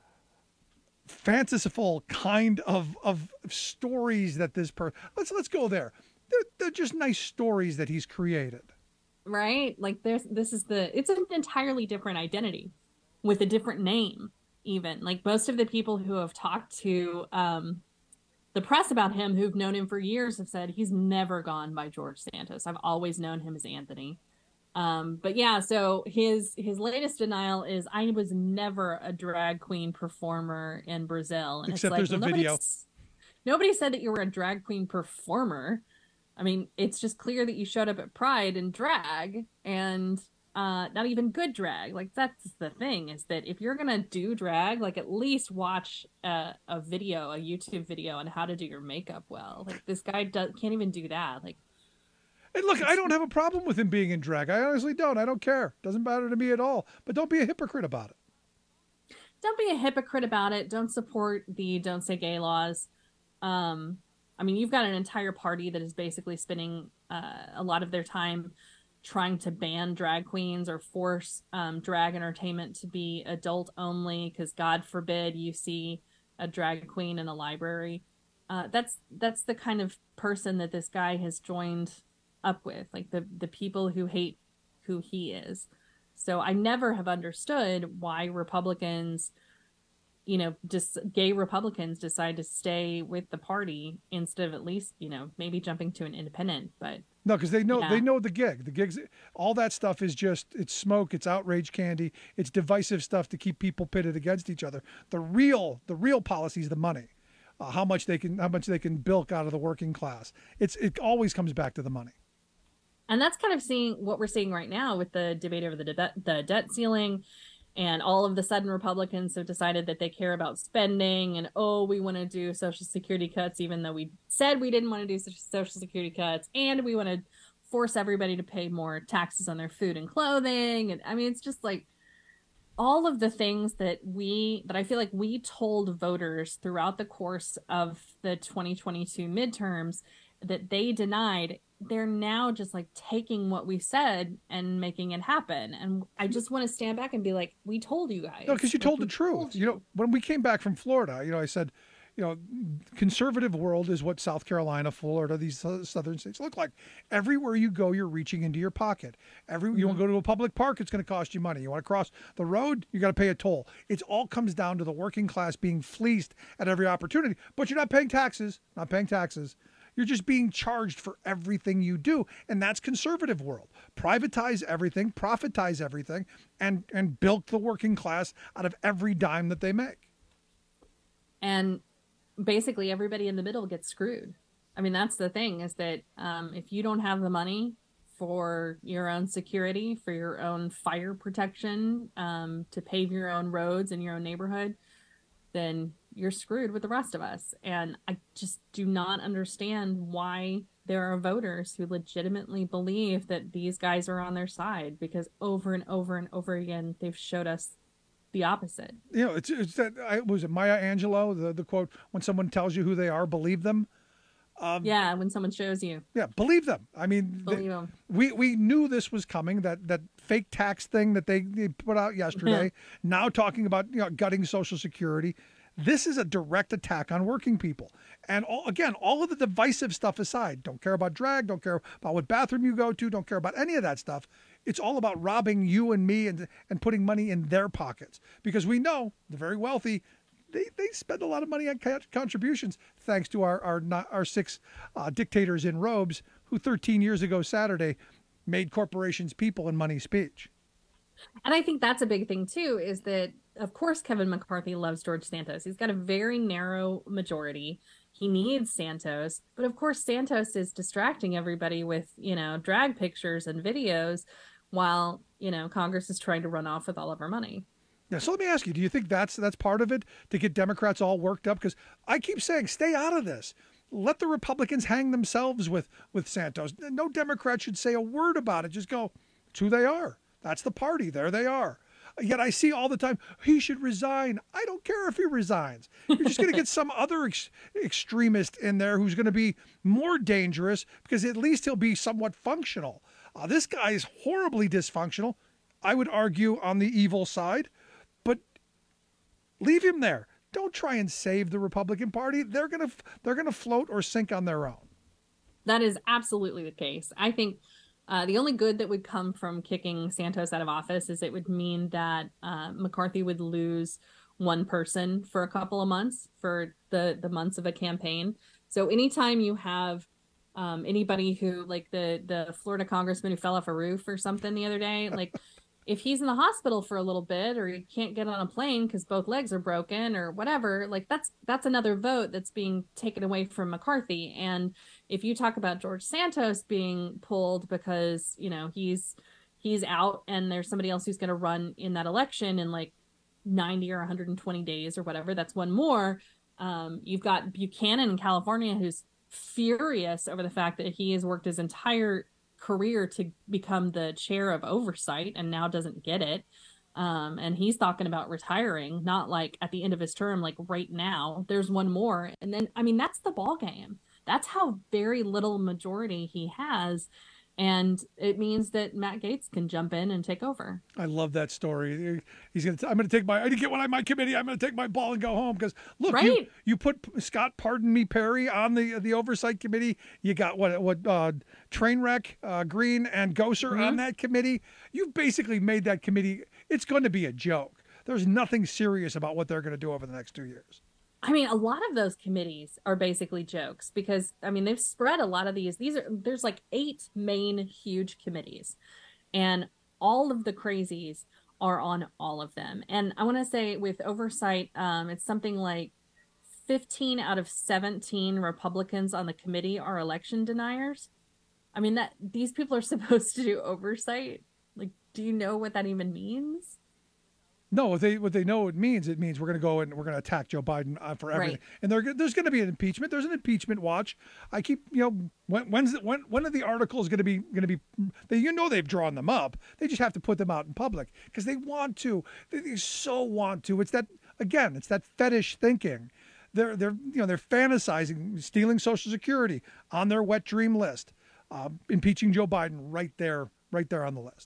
fanciful kind of of stories that this person let's let's go there. They're, they're just nice stories that he's created. Right? Like there's this is the it's an entirely different identity with a different name, even. Like most of the people who have talked to um the press about him, who've known him for years, have said he's never gone by George Santos. I've always known him as Anthony. Um, but yeah, so his his latest denial is I was never a drag queen performer in Brazil. And Except it's like, there's a well, video. nobody, nobody said that you were a drag queen performer. I mean, it's just clear that you showed up at Pride in drag, and uh, not even good drag. Like, that's the thing, is that if you're gonna do drag, like, at least watch a, a video, a YouTube video on how to do your makeup well. Like, this guy does, can't even do that. Like, And look, I don't have a problem with him being in drag. I honestly don't. I don't care. Doesn't matter to me at all. But don't be a hypocrite about it. Don't be a hypocrite about it. Don't support the Don't Say Gay laws. Um, I mean, you've got an entire party that is basically spending uh, a lot of their time trying to ban drag queens or force um, drag entertainment to be adult only, because God forbid you see a drag queen in a library. Uh, that's that's the kind of person that this guy has joined up with, like the the people who hate who he is. So I never have understood why Republicans, you know, just gay Republicans decide to stay with the party instead of at least, you know, maybe jumping to an independent. But no, because they know yeah. they know the gig. The gigs, all that stuff is just it's smoke, it's outrage candy, it's divisive stuff to keep people pitted against each other. The real the real policy is the money, uh, how much they can how much they can bilk out of the working class. It's it always comes back to the money. And that's kind of seeing what we're seeing right now with the debate over the debt, the debt ceiling, and all of the sudden Republicans have decided that they care about spending, and oh, we want to do Social Security cuts, even though we said we didn't want to do Social Security cuts, and we want to force everybody to pay more taxes on their food and clothing. And I mean, it's just like all of the things that we that I feel like we told voters throughout the course of the twenty twenty-two midterms that they denied. They're now just like taking what we said and making it happen. And I just want to stand back and be like, we told you guys. No, because you like, told the truth. Told you. you know, when we came back from Florida, you know, I said, you know, conservative world is what South Carolina, Florida, these southern states look like. Everywhere you go, you're reaching into your pocket. Every mm-hmm. You want to go to a public park, it's going to cost you money. You want to cross the road, you got to pay a toll. It all comes down to the working class being fleeced at every opportunity. But you're not paying taxes, not paying taxes. You're just being charged for everything you do. And that's conservative world. Privatize everything, profitize everything, and, and bilk the working class out of every dime that they make. And basically everybody in the middle gets screwed. I mean, that's the thing, is that um, if you don't have the money for your own security, for your own fire protection, um, to pave your own roads in your own neighborhood, then you're screwed with the rest of us. And I just do not understand why there are voters who legitimately believe that these guys are on their side, because over and over and over again, they've showed us the opposite. You know, it's, it's that, I, was it Maya Angelou, the, the quote, when someone tells you who they are, believe them. Um, yeah, when someone shows you. Yeah, believe them. I mean, believe they, them. we we knew this was coming. That that fake tax thing that they, they put out yesterday. Now talking about, you know, gutting Social Security. This is a direct attack on working people. And all, again, all of the divisive stuff aside, don't care about drag, don't care about what bathroom you go to, don't care about any of that stuff. It's all about robbing you and me and and putting money in their pockets, because we know the very wealthy. They, they spend a lot of money on contributions, thanks to our our, our six uh, dictators in robes who thirteen years ago Saturday made corporations people and money speech. And I think that's a big thing, too, is that, of course, Kevin McCarthy loves George Santos. He's got a very narrow majority. He needs Santos. But, of course, Santos is distracting everybody with, you know, drag pictures and videos while, you know, Congress is trying to run off with all of our money. Yeah, so let me ask you, do you think that's that's part of it, to get Democrats all worked up? Because I keep saying, stay out of this. Let the Republicans hang themselves with, with Santos. No Democrat should say a word about it. Just go, it's who they are. That's the party. There they are. Yet I see all the time, he should resign. I don't care if he resigns. You're just going to get some other ex- extremist in there who's going to be more dangerous, because at least he'll be somewhat functional. Uh, this guy is horribly dysfunctional, I would argue, on the evil side. But leave him there. Don't try and save the Republican Party. They're going to they're going to float or sink on their own. That is absolutely the case. I think uh, the only good that would come from kicking Santos out of office is it would mean that uh, McCarthy would lose one person for a couple of months, for the, the months of a campaign. So anytime you have Um, anybody who, like the the Florida congressman who fell off a roof or something the other day, like if he's in the hospital for a little bit or he can't get on a plane because both legs are broken or whatever, like that's that's another vote that's being taken away from McCarthy. And if you talk about George Santos being pulled because, you know, he's he's out and there's somebody else who's going to run in that election in like ninety or one hundred twenty days or whatever, that's one more. Um, you've got Buchanan in California who's furious over the fact that he has worked his entire career to become the chair of oversight and now doesn't get it. Um, and he's talking about retiring, not like at the end of his term, like right now. There's one more. And then, I mean, that's the ball game. That's how very little majority he has. And it means that Matt Gaetz can jump in and take over. I love that story. He's gonna. T- I'm gonna take my. I didn't get one on my committee. I'm gonna take my ball and go home because look, right? you, you put Scott, pardon me, Perry on the the oversight committee. You got what what uh, Trainwreck, uh, Green, and Gosar mm-hmm. on that committee. You've basically made that committee. It's going to be a joke. There's nothing serious about what they're going to do over the next two years. I mean, a lot of those committees are basically jokes because, I mean, they've spread a lot of these. These are, there's like eight main huge committees and all of the crazies are on all of them. And I want to say with oversight, um, it's something like fifteen out of seventeen Republicans on the committee are election deniers. I mean, that these people are supposed to do oversight. Like, do you know what that even means? No, what they what they know it means, it means we're going to go and we're going to attack Joe Biden uh, for everything. Right. And there, there's going to be an impeachment. There's an impeachment watch. I keep, you know, when when's when when are the articles going to be going to be? They, you know, they've drawn them up. They just have to put them out in public because they want to. They, they so want to. It's that again. It's that fetish thinking. They're they're you know they're fantasizing stealing Social Security on their wet dream list, uh, impeaching Joe Biden right there, right there on the list.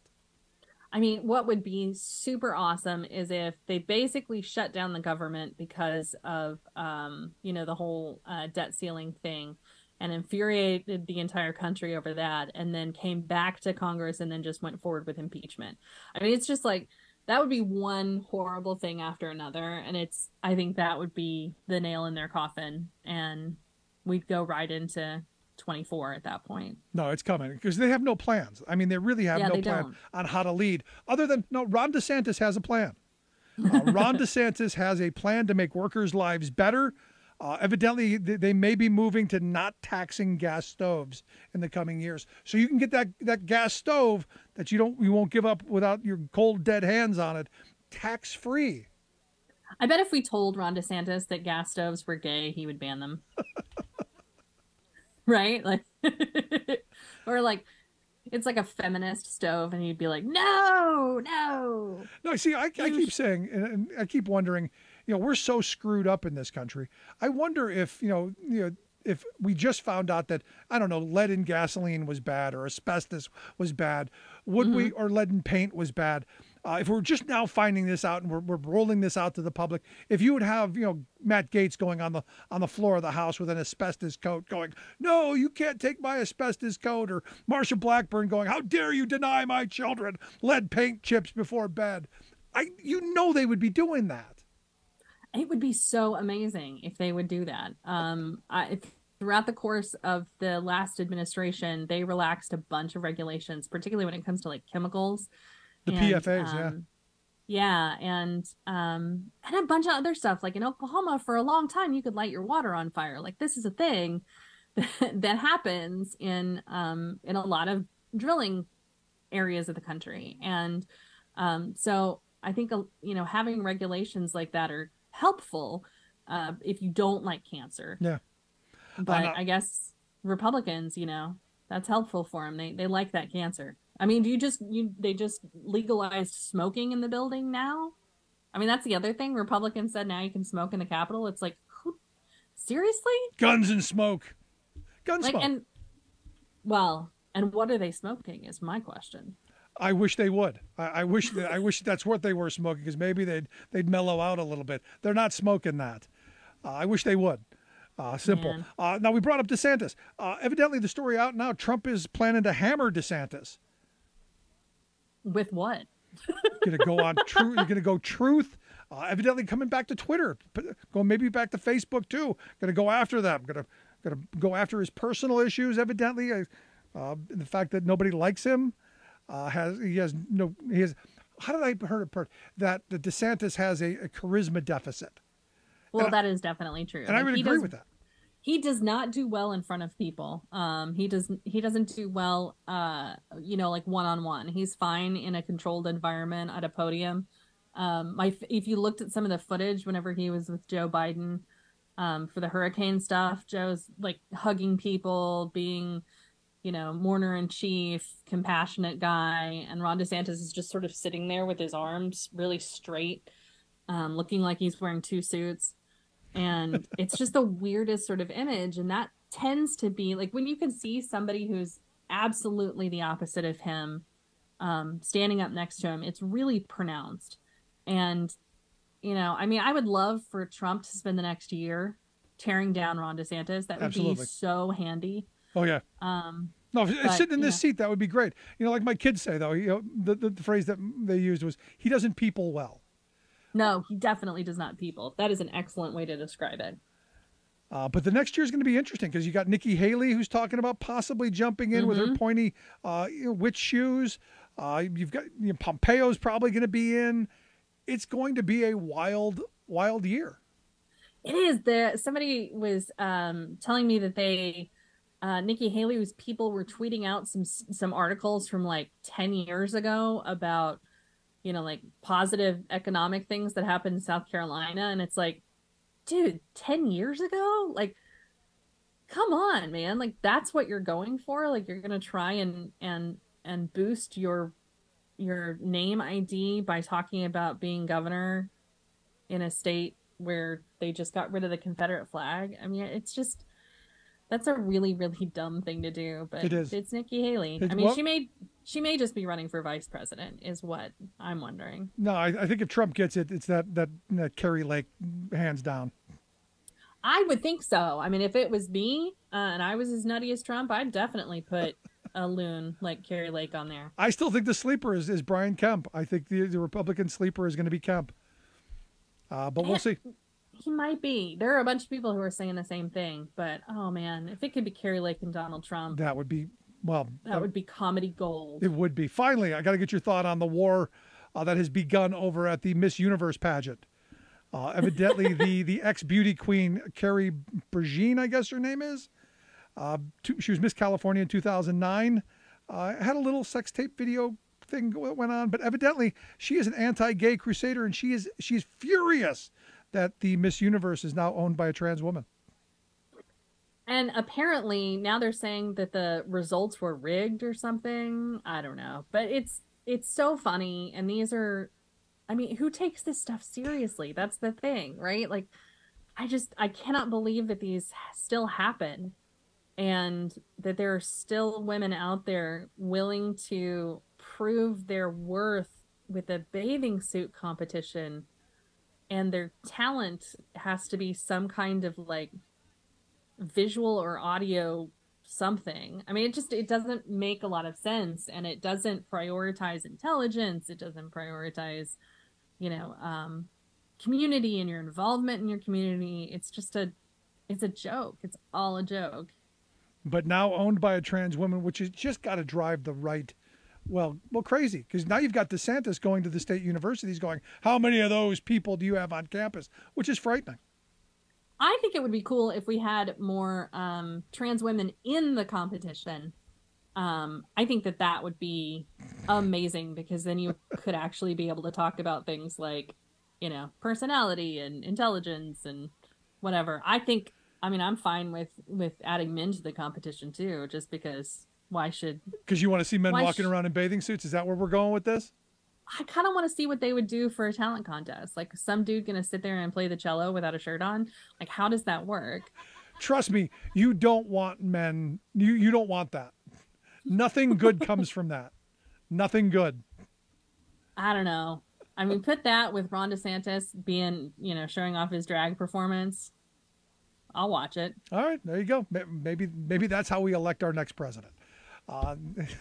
I mean, what would be super awesome is if they basically shut down the government because of, um, you know, the whole uh, debt ceiling thing and infuriated the entire country over that and then came back to Congress and then just went forward with impeachment. I mean, it's just like that would be one horrible thing after another. And it's I think that would be the nail in their coffin. And we'd go right into twenty-four at that point. No, it's coming because they have no plans. I mean, they really have yeah, no plan don't. on how to lead other than no, Ron DeSantis has a plan. Uh, Ron DeSantis has a plan to make workers' lives better. Uh, evidently, they, they may be moving to not taxing gas stoves in the coming years. So you can get that, that gas stove that you don't you won't give up without your cold, dead hands on it, tax-free. I bet if we told Ron DeSantis that gas stoves were gay, he would ban them. Right? Like, or like, it's like a feminist stove, and he'd be like, no, no. No, see, I, I keep saying, and I keep wondering, you know, we're so screwed up in this country. I wonder if, you know, you know, if we just found out that, I don't know, lead in gasoline was bad or asbestos was bad, would mm-hmm. we, or lead in paint was bad. Uh, if we're just now finding this out and we're, we're rolling this out to the public, if you would have, you know, Matt Gaetz going on the on the floor of the House with an asbestos coat going, no, you can't take my asbestos coat, or Marsha Blackburn going, how dare you deny my children lead paint chips before bed. I, you know they would be doing that. It would be so amazing if they would do that. Um, I, throughout the course of the last administration, they relaxed a bunch of regulations, particularly when it comes to like chemicals. The and, P F As, um, yeah. Yeah, and um, and a bunch of other stuff. Like in Oklahoma, for a long time, you could light your water on fire. Like this is a thing that, that happens in um, in a lot of drilling areas of the country. And um, so I think, you know, having regulations like that are helpful uh, if you don't like cancer. Yeah. But not... I guess Republicans, you know, that's helpful for them. They they like that cancer. I mean, do you just you they just legalized smoking in the building now? I mean, that's the other thing. Republicans said now you can smoke in the Capitol. It's like, who, seriously? Guns and smoke. Gun like, smoke. And well, and what are they smoking is my question. I wish they would. I, I wish that, I wish that's what they were smoking, because maybe they'd they'd mellow out a little bit. They're not smoking that. Uh, I wish they would. Uh, simple. Uh, now we brought up DeSantis. Uh, evidently, the story out now: Trump is planning to hammer DeSantis. With what? You're gonna go on true. You're gonna go truth. Uh, evidently, coming back to Twitter, going maybe back to Facebook too. Gonna go after them. Gonna going to go after his personal issues, evidently. Uh, uh, the fact that nobody likes him. Uh, has He has no, he has, how did I heard it? That the DeSantis has a, a charisma deficit. Well, and that I, is definitely true. And like, I would agree does, with that. He does not do well in front of people. Um, he does. He doesn't do well, uh, you know, like one-on-one. He's fine in a controlled environment at a podium. Um, my, if you looked at some of the footage whenever he was with Joe Biden um, for the hurricane stuff, Joe's like hugging people, being, you know, mourner in chief, compassionate guy. And Ron DeSantis is just sort of sitting there with his arms really straight, um, looking like he's wearing two suits. And it's just the weirdest sort of image. And that tends to be like when you can see somebody who's absolutely the opposite of him um, standing up next to him, it's really pronounced. And, you know, I mean, I would love for Trump to spend the next year tearing down Ron DeSantis. That would Absolutely. be so handy. Oh, yeah. Um, no, but, sitting in this know. seat, that would be great. You know, like my kids say, though, you know, the, the, the phrase that they used was, he doesn't people well. No, he definitely does not people. That is an excellent way to describe it. Uh, but the next year is going to be interesting because you got Nikki Haley, who's talking about possibly jumping in mm-hmm. with her pointy uh, you know, witch shoes. Uh, you've got you know, Pompeo's probably going to be in. It's going to be a wild, wild year. It is. There, somebody was um, telling me that they, uh, Nikki Haley's people were tweeting out some some articles from like ten years ago about, you know, like positive economic things that happened in South Carolina. And it's like, dude, ten years ago? Like, come on, man. Like, that's what you're going for? Like, you're going to try and, and, and boost your, your name I D by talking about being governor in a state where they just got rid of the Confederate flag. I mean, it's just, that's a really, really dumb thing to do, but it is. It's Nikki Haley. It's, I mean, well, she may she may just be running for vice president, is what I'm wondering. No, I, I think if Trump gets it, it's that that that Carrie Lake, hands down. I would think so. I mean, if it was me uh, and I was as nutty as Trump, I'd definitely put a loon like Carrie Lake on there. I still think the sleeper is, is Brian Kemp. I think the the Republican sleeper is going to be Kemp. Uh, but we'll see. He might be. There are a bunch of people who are saying the same thing, but oh man, if it could be Carrie Lake and Donald Trump, that would be, well, that, that would be comedy gold. It would be. Finally, I got to get your thought on the war uh, that has begun over at the Miss Universe pageant. Uh, evidently, the the ex beauty queen Carrie Bergine, I guess her name is. Uh, two, she was Miss California in two thousand nine. Uh, had a little sex tape video thing went on, but evidently she is an anti-gay crusader, and she is she is furious that the Miss Universe is now owned by a trans woman. And apparently now they're saying that the results were rigged or something. I don't know, but it's it's so funny. And these are, I mean, who takes this stuff seriously? That's the thing, right? Like, I just I cannot believe that these still happen, and that there are still women out there willing to prove their worth with a bathing suit competition. And their talent has to be some kind of like visual or audio something. I mean, it just, it doesn't make a lot of sense, and it doesn't prioritize intelligence. It doesn't prioritize, you know, um, community and your involvement in your community. It's just a, it's a joke. It's all a joke. But now owned by a trans woman, which has just got to drive the right Well, well, crazy, because now you've got DeSantis going to the state universities going, how many of those people do you have on campus? Which is frightening. I think it would be cool if we had more um, trans women in the competition. Um, I think that that would be amazing, because then you could actually be able to talk about things like, you know, personality and intelligence and whatever. I think, I mean, I'm fine with, with adding men to the competition too, just because... Why should... Because you want to see men walking sh- around in bathing suits? Is that where we're going with this? I kind of want to see what they would do for a talent contest. Like, some dude going to sit there and play the cello without a shirt on? Like, how does that work? Trust me, you don't want men... You, you don't want that. Nothing good comes from that. Nothing good. I don't know. I mean, put that with Ron DeSantis being, you know, showing off his drag performance. I'll watch it. All right, there you go. Maybe, maybe that's how we elect our next president. Uh,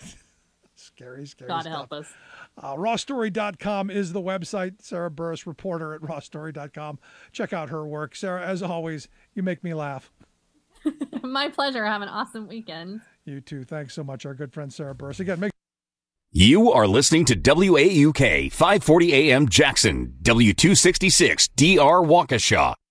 scary, scary God stuff. help us. Uh, raw story dot com is the website. Sarah Burris, reporter at raw story dot com. Check out her work. Sarah, as always, you make me laugh. My pleasure. Have an awesome weekend. You too. Thanks so much, our good friend Sarah Burris. Again, make You are listening to W A U K five forty A M Jackson, W two sixty-six D R Waukesha.